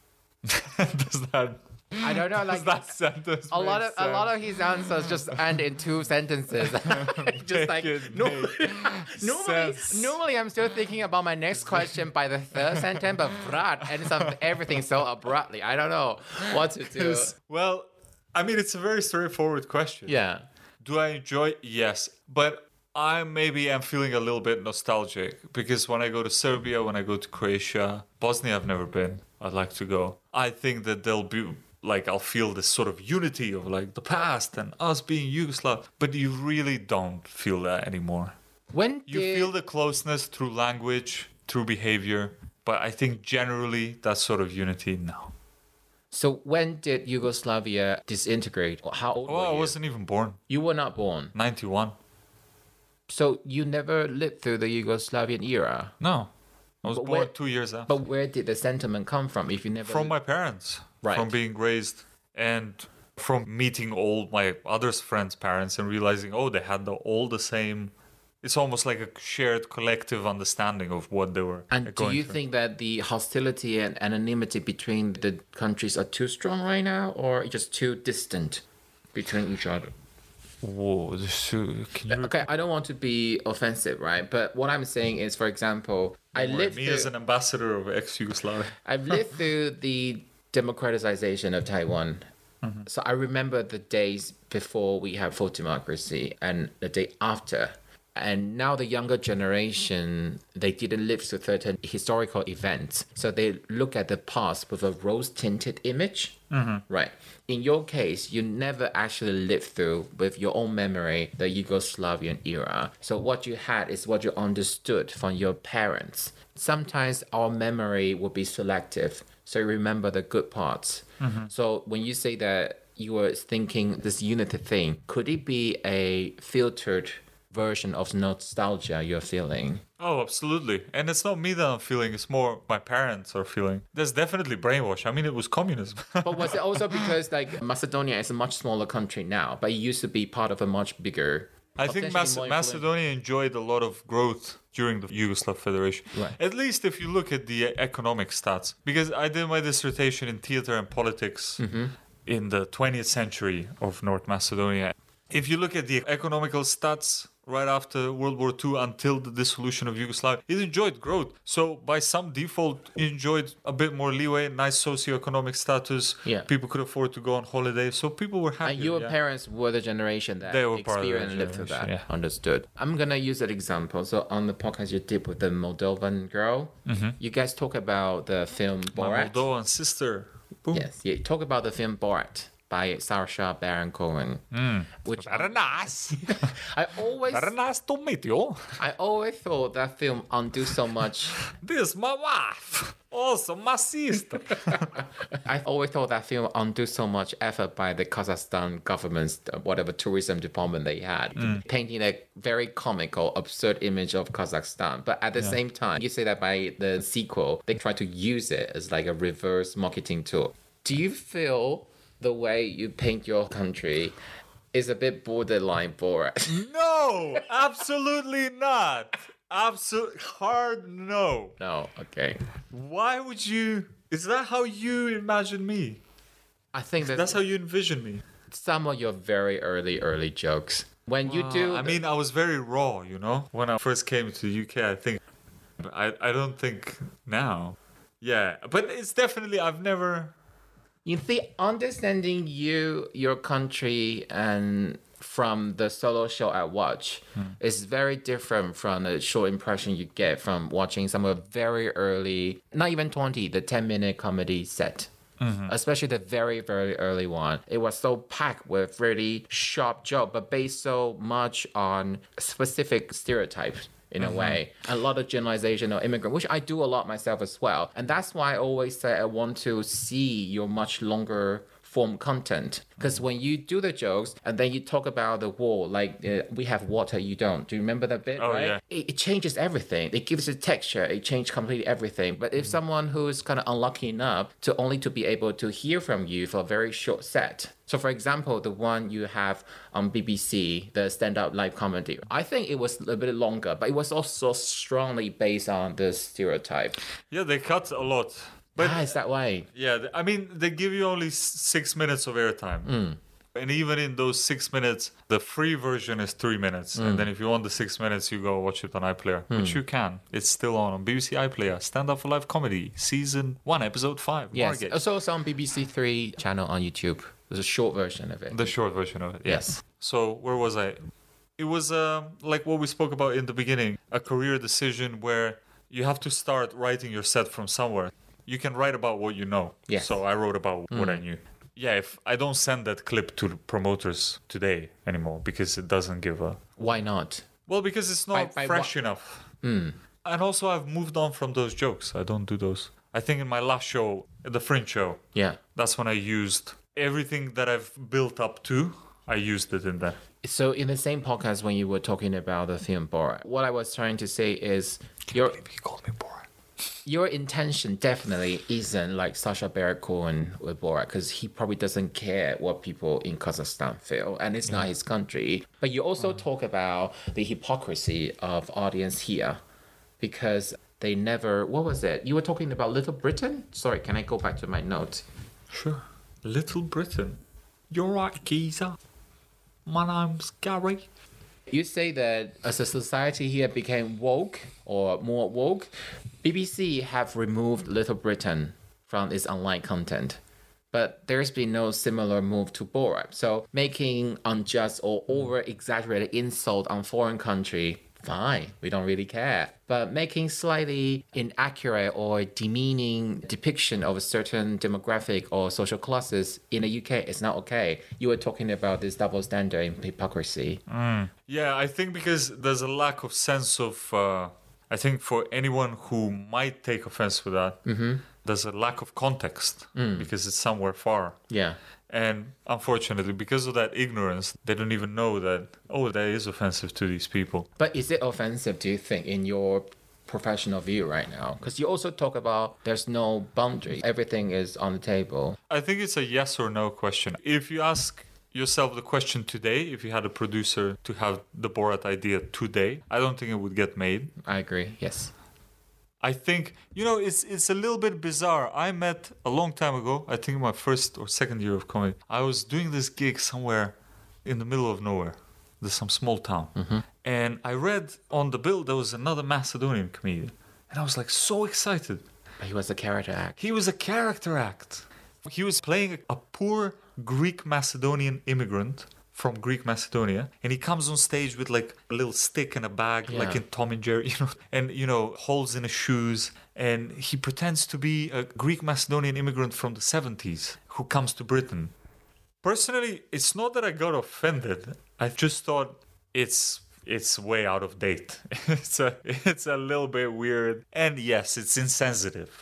Does that... I don't know, Does like that sentence a lot make of sense? his answers just end in 2 sentences. Just like Make it no, make sense. normally I'm still thinking about my next question by the 3rd sentence, but Brad ends up everything so abruptly. I don't know what to do. Well, I mean, it's a very straightforward question. Yeah. Do I enjoy? Yes. But I maybe am feeling a little bit nostalgic because when I go to Serbia, when I go to Croatia, Bosnia, I've never been. I'd like to go. I think that there'll be like, I'll feel this sort of unity of like the past and us being Yugoslav. But you really don't feel that anymore. When You did feel the closeness through language, through behavior. But I think generally that sort of unity, no. So when did Yugoslavia disintegrate? How old Oh, were I you? wasn't even born. You were not born. 91. So you never lived through the Yugoslavian era. No. I was But born where- 2 years after. But where did the sentiment come from if you never From my parents. Right. From being raised and from meeting all my other friends' parents and realizing, oh, they had all the same. It's almost like a shared collective understanding of what they were And do going you through. think that the hostility and anonymity between the countries are too strong right now or just too distant between each other? Whoa, can you Okay, I don't want to be offensive, right? But what I'm saying is, for example, I lived me as through, an ambassador of ex-Yugoslavia? I've lived through the democratization of Taiwan. Mm-hmm. So I remember the days before we had full democracy and the day after And now the younger generation, they didn't live through certain historical events. So they look at the past with a rose-tinted image. Right. In your case, you never actually lived through with your own memory the Yugoslavian era. So what you had is what you understood from your parents. Sometimes our memory will be selective. So you remember the good parts. So when you say that you were thinking this unity thing, could it be a filtered version of nostalgia you're feeling? Oh, absolutely. And it's not me that I'm feeling, it's more my parents are feeling. There's definitely brainwash. I mean, it was communism. But was it also because like Macedonia is a much smaller country now, but it used to be part of a much bigger... I think potentially more Macedonia enjoyed a lot of growth during the Yugoslav Federation. Right. At least if you look at the economic stats. Because I did my dissertation in theater and politics in the 20th century of North Macedonia. If you look at the economical stats right after World War II until the dissolution of Yugoslavia, it enjoyed growth. So by some default, it enjoyed a bit more leeway, nice socioeconomic status. Yeah. People could afford to go on holiday. So people were happy. And your parents were the generation that They were part of that experienced and lived through that. generation, yeah. Understood. I'm going to use that example. So on the podcast you did with the Moldovan girl, you guys talk about the film My Borat. Moldovan sister. Boom. Yes, you talk about the film Borat by Saoirse Baron Cohen, which Very nice. I always Very nice to meet you. I always thought that film undo so much. This is my wife. Also my sister. I always thought that film undo so much effort by the Kazakhstan government's whatever tourism department they had, painting a very comical, absurd image of Kazakhstan. But at the same time, you say that by the sequel, they try to use it as like a reverse marketing tool. Do you feel the way you paint your country is a bit borderline Borat? No, absolutely not. Absolute hard no. No, okay. Why would you? Is that how you imagine me? I think That's how you envision me. some of your very early jokes. When you do, I mean, I was very raw, you know, when I first came to the UK. I think, I don't think now. Yeah, but it's definitely I've never. you see, understanding your country, and from the solo show I watch is very different from the short impression you get from watching some of the very early, not even 20, the 10-minute comedy set. Especially the very, very early one. It was so packed with really sharp joke, but based so much on specific stereotypes in a way. A lot of generalization of immigrant, which I do a lot myself as well. And that's why I always say I want to see your much longer form content. Because when you do the jokes and then you talk about the war, like we have water, you don't. Do you remember that bit? Oh, right? yeah. It changes everything. It gives it texture. It changes completely everything. But if someone who is kind of unlucky enough to only to be able to hear from you for a very short set. So for example, the one you have on BBC, the stand-up live comedy, I think it was a bit longer, but it was also strongly based on the stereotype. Yeah, they cut a lot. But It's that way. yeah, I mean, they give you only 6 minutes of airtime. And even in those 6 minutes, the free version is 3 minutes. And then if you want the 6 minutes, you go watch it on iPlayer, which you can. It's still on BBC iPlayer. Stand Up for Live Comedy, Season 1, Episode 5. Yes. Margate. Also, it's on BBC Three channel on YouTube. There's a short version of it. The short version of it. Yeah. Yes. So where was I? It was like what we spoke about in the beginning, a career decision where you have to start writing your set from somewhere. You can write about what you know. Yes. So I wrote about what I knew. Yeah, if I don't send that clip to the promoters today anymore because it doesn't give a... Why not? Well, because it's not By fresh enough. And also I've moved on from those jokes. I don't do those. I think in my last show, the Fringe show, Yeah. that's when I used everything that I've built up to. I used it in there. So in the same podcast when you were talking about the film Borat, what I was trying to say is your He called me Borat. your intention definitely isn't like Sacha Baron Cohen with Borat, because he probably doesn't care what people in Kazakhstan feel, and it's not his country. But you also talk about the hypocrisy of audience here, because they never... What was it? You were talking about Little Britain? Sorry, can I go back to my notes? Sure. Little Britain. You're right, geezer. My name's Gary. You say that as a society here became woke or more woke, BBC have removed Little Britain from its online content. but there's been no similar move to Borat. So making unjust or over-exaggerated insult on foreign country, fine, we don't really care. But making slightly inaccurate or demeaning depiction of a certain demographic or social classes in the UK is not okay. You were talking about this double standard and hypocrisy. Yeah, I think because there's a lack of sense of, I think for anyone who might take offense with that, there's a lack of context because it's somewhere far. Yeah. And unfortunately, because of that ignorance, they don't even know that, that is offensive to these people. But is it offensive, do you think, in your professional view right now? Because you also talk about there's no boundary. Everything is on the table. I think it's a yes or no question. If you ask yourself the question today, if you had a producer to have the Borat idea today, I don't think it would get made. I agree, yes. I think, it's a little bit bizarre. I met a long time ago, I think my first or second year of comedy, I was doing this gig somewhere in the middle of nowhere. There's some small town. And I read on the bill there was another Macedonian comedian. And I was like so excited. But he was a character act. He was a character act. He was playing a poor Greek Macedonian immigrant from Greek Macedonia, and he comes on stage with like a little stick and a bag, like in Tom and Jerry, and holes in his shoes, and he pretends to be a Greek Macedonian immigrant from the 70s who comes to Britain. Personally, it's not that I got offended. I just thought it's way out of date. It's a little bit weird, and yes, it's insensitive.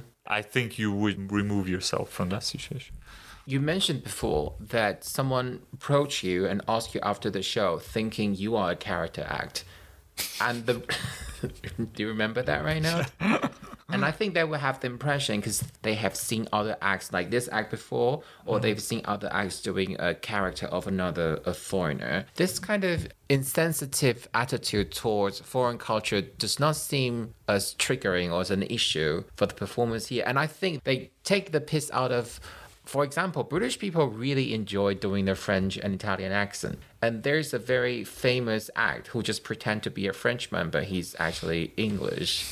I think you would remove yourself from that situation. You mentioned before that someone approached you and asked you after the show thinking you are a character act. And do you remember that right now? And I think they will have the impression because they have seen other acts like this act before, or they've seen other acts doing a character of a foreigner. This kind of insensitive attitude towards foreign culture does not seem as triggering or as an issue for the performers here. And I think they take the piss out of, for example, British people really enjoy doing their French and Italian accent. And there's a very famous act who just pretend to be a Frenchman, but he's actually English.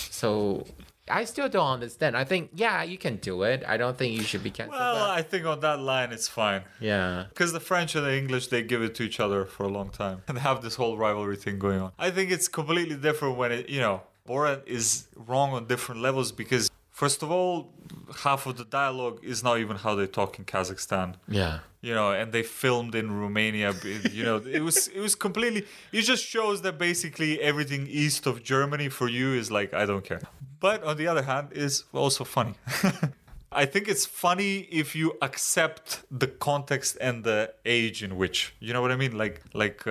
So I still don't understand. I think, you can do it. I don't think you should be cancelled. Well, I think on that line it's fine. Yeah. Because the French and the English, they give it to each other for a long time and have this whole rivalry thing going on. I think it's completely different when Borat is wrong on different levels because, first of all, half of the dialogue is not even how they talk in Kazakhstan. Yeah. And they filmed in Romania. It was completely. It just shows that basically everything east of Germany for you is like, I don't care. But on the other hand, is also funny. I think it's funny if you accept the context and the age in which, you know what I mean? Like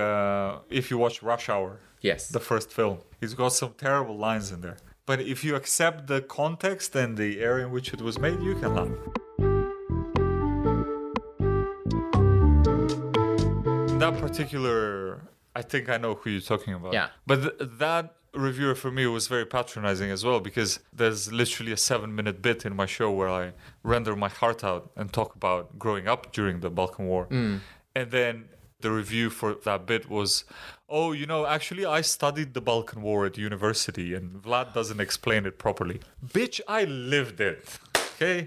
if you watch Rush Hour, yes, the first film, it's got some terrible lines in there. But if you accept the context and the area in which it was made, you can laugh. That particular, I think I know who you're talking about. Yeah. But that reviewer for me was very patronizing as well because there's literally a 7-minute bit in my show where I render my heart out and talk about growing up during the Balkan War. And then the review for that bit was, actually I studied the Balkan War at university and Vlad doesn't explain it properly. Bitch, I lived it. Okay?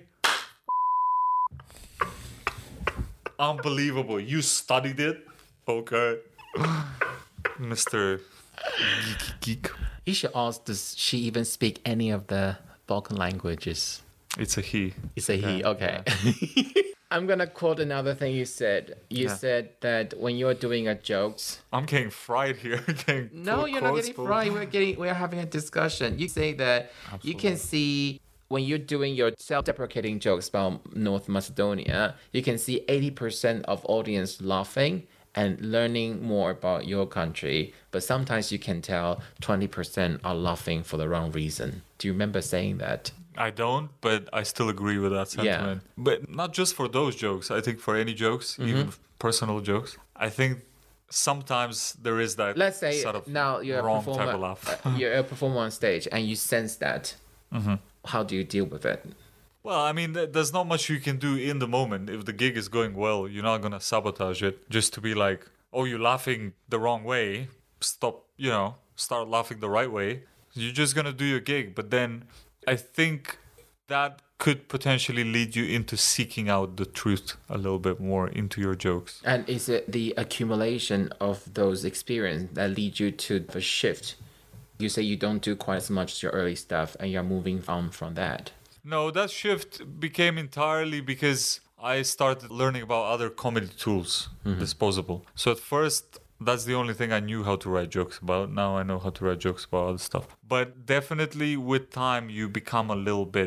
Unbelievable. You studied it? Okay. Mr. Geek. You should ask, does she even speak any of the Balkan languages? It's a he. It's a he, okay. Yeah. I'm gonna quote another thing you said. You said that when you're doing a jokes. I'm getting fried here. No, you're not getting fried. We're having a discussion. You say that you can see when you're doing your self-deprecating jokes about North Macedonia, you can see 80% of audience laughing and learning more about your country. But sometimes you can tell 20% are laughing for the wrong reason. Do you remember saying that? I don't, but I still agree with that sentiment. Yeah. But not just for those jokes. I think for any jokes, even personal jokes. I think sometimes there is that Let's say sort of now you're wrong type of laugh. You're a performer on stage and you sense that. How do you deal with it? Well, I mean, there's not much you can do in the moment. If the gig is going well, you're not going to sabotage it just to be like, oh, you're laughing the wrong way. Stop, start laughing the right way. You're just going to do your gig. But then I think that could potentially lead you into seeking out the truth a little bit more into your jokes. And is it the accumulation of those experiences that lead you to the shift? You say you don't do quite as much as your early stuff and you're moving on from that. No, that shift became entirely because I started learning about other comedy tools, disposable. So at first, that's the only thing I knew how to write jokes about. Now I know how to write jokes about other stuff. But definitely with time, you become a little bit,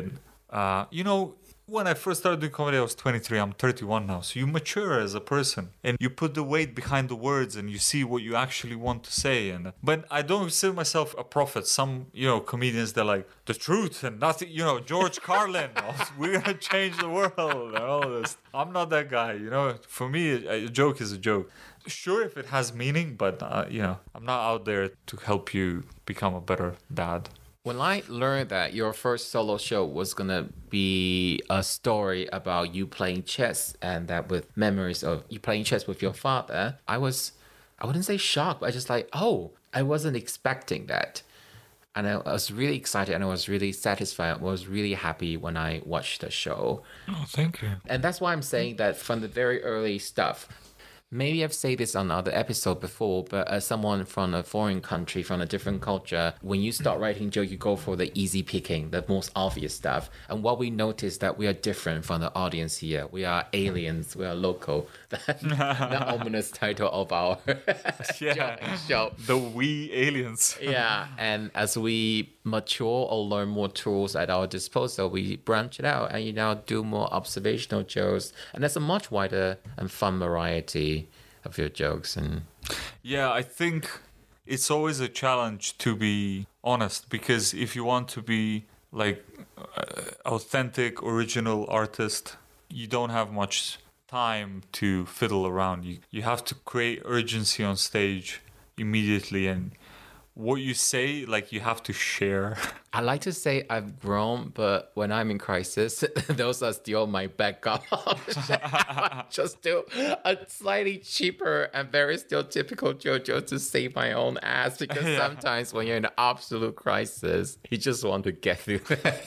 when I first started doing comedy, I was 23. I'm 31 now. So you mature as a person and you put the weight behind the words and you see what you actually want to say. But I don't consider myself a prophet. Some, comedians, they're like, the truth and nothing, George Carlin, we're going to change the world and all this. I'm not that guy, For me, a joke is a joke. Sure, if it has meaning, but, I'm not out there to help you become a better dad. When I learned that your first solo show was going to be a story about you playing chess and that with memories of you playing chess with your father, I wouldn't say shocked, but I just like, I wasn't expecting that. And I was really excited and I was really satisfied. I was really happy when I watched the show. Oh, thank you. And that's why I'm saying that from the very early stuff, maybe I've said this on other episode before, but as someone from a foreign country, from a different culture, when you start writing joke, you go for the easy picking, the most obvious stuff. And what we notice that we are different from the audience here. We are aliens. We are local. The ominous title of our show. The we aliens. Yeah. And as we mature or learn more tools at our disposal, we branch it out and do more observational jokes. And there's a much wider and fun variety of your jokes. And yeah, I think it's always a challenge to be honest, because if you want to be like authentic, original artist, you don't have much time to fiddle around. You have to create urgency on stage immediately, and what you say, like, you have to share. I like to say I've grown, but when I'm in crisis, those are still my backup options. Just do a slightly cheaper and very still typical JoJo to save my own ass, because sometimes when you're in an absolute crisis, you just want to get through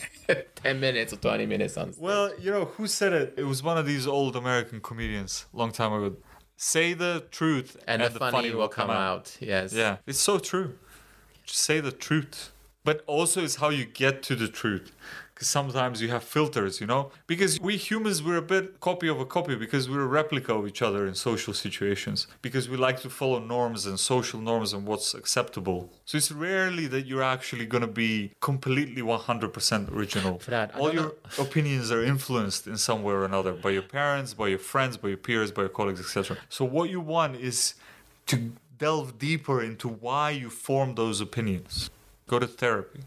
10 minutes or 20 minutes on stage. Well, who said it? It was one of these old American comedians a long time ago. Say the truth and the funny will come out. Yes. Yeah, it's so true. Just say the truth. But also it's how you get to the truth. Because sometimes you have filters, Because we humans, we're a bit copy of a copy, because we're a replica of each other in social situations. Because we like to follow norms and social norms and what's acceptable. So it's rarely that you're actually going to be completely 100% original. For that, all your opinions are influenced in some way or another by your parents, by your friends, by your peers, by your colleagues, etc. So what you want is to delve deeper into why you form those opinions. Go to therapy.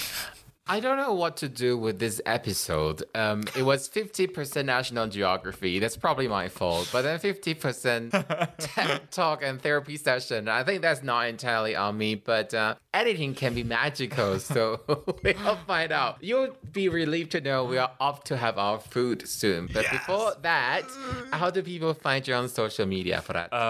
I don't know what to do with this episode. It was 50% National Geography. That's probably my fault. But then 50% TED Talk and therapy session. I think that's not entirely on me. But editing can be magical. So we'll find out. You'll be relieved to know we are off to have our food soon. But before that, how do people find you on social media for that?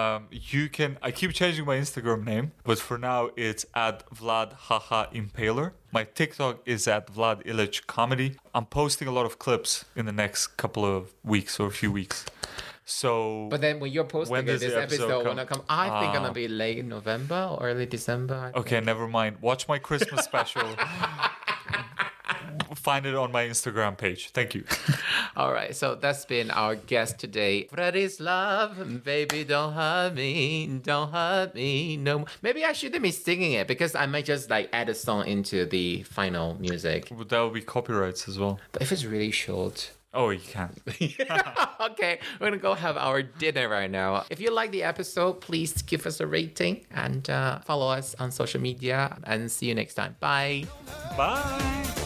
I keep changing my Instagram name. But for now, it's at VladHahaImpaler. My TikTok is at Vlad Illich Comedy. I'm posting a lot of clips in the next couple of weeks or a few weeks. So, but then when you're posting this episode when I come, I think gonna be late November or early December. Okay, never mind. Watch my Christmas special. Find it on my Instagram page. Thank you. All right, so that's been our guest today. Vladislav, baby, don't hurt me, no. Maybe I shouldn't be singing it, because I might just add a song into the final music. That would be copyrights as well. But if it's really short. Oh, you can. Okay, we're gonna go have our dinner right now. If you like the episode, please give us a rating and follow us on social media, and see you next time. Bye. Bye.